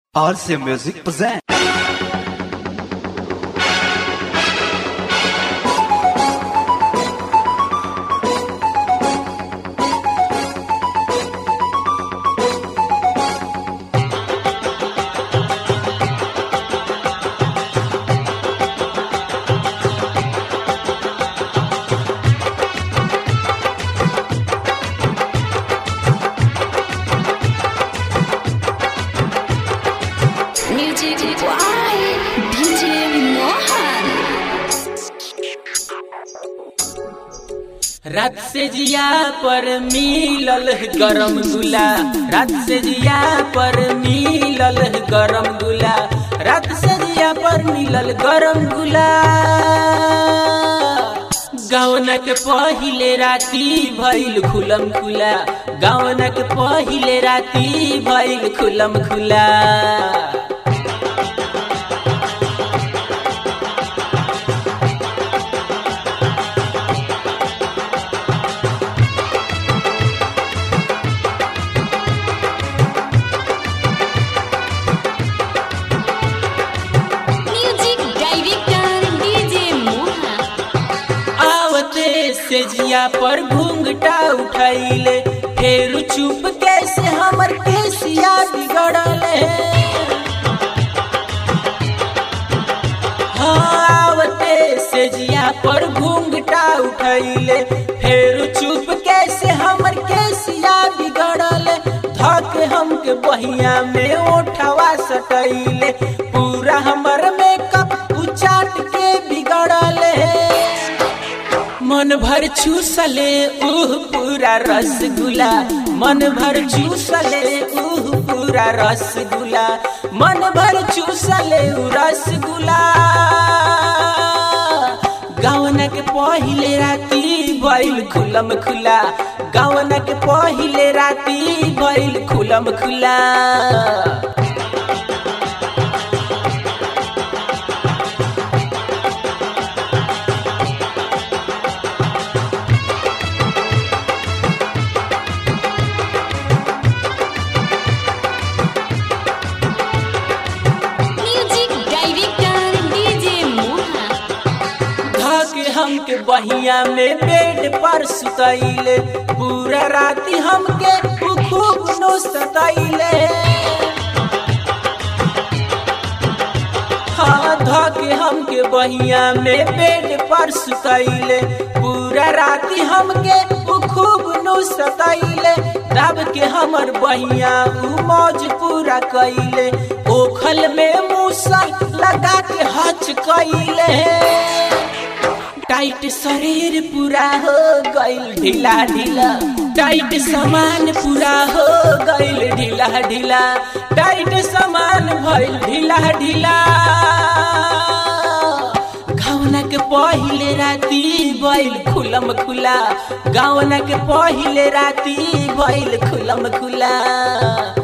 RC Music presents. Music by DJ Mohan. रात से जिया पर मिलल गरम गुला, रात से जिया पर मिलल गरम गुला, रात से जिया पर मिलल गरम गुला। गावनक पहिले राती भइल खुलम खुला, गावनक पहिले राती भइल खुलम खुला। Music director DJ Mohan. आवते से जिया पर घूंघटा उठाइले, फेर चुप कैसे हमर केसिया बिगड़ल है। हाँ, आवते से जिया पर घूंघटा उठाइले, फेर चुप कैसे हमर केसिया बिगड़ल। धक हमके बहिया में ओठवा सटैले, पूरा हमर मेकअप उचाट के बिगड़ल है। मन भर चूसले पूरा रसगुल्ला, मन भर चूसले पूरा रसगुल्ला, मन भर चूसले रसगुल्ला। गावनक पहिले राती भइल खुलम खुला, गावनक पहिले राती भइल खुलम खुला। Music director DJ Mohan. धके हमके बहिया में बेड पर सुतैले, पूरा राती हमके खूब नो सतैले। हाँ, धके हमके बहिया में बेड पर सुतैले, पूरा राती हमके खूब नो सतैले। दब के हमर बहिया मौज पूरा कैले, ओखल में मूसल लगा के हच कैले। टाइट शरीर पूरा हो गइल ढीला ढीला, टाइट सामान पूरा हो गइल ढीला ढीला, टाइट सामान भइल ढीला ढीला। गावनक पहिले राती भइल खुलम खुला, गावनक पहिले राती भइल खुलम खुला।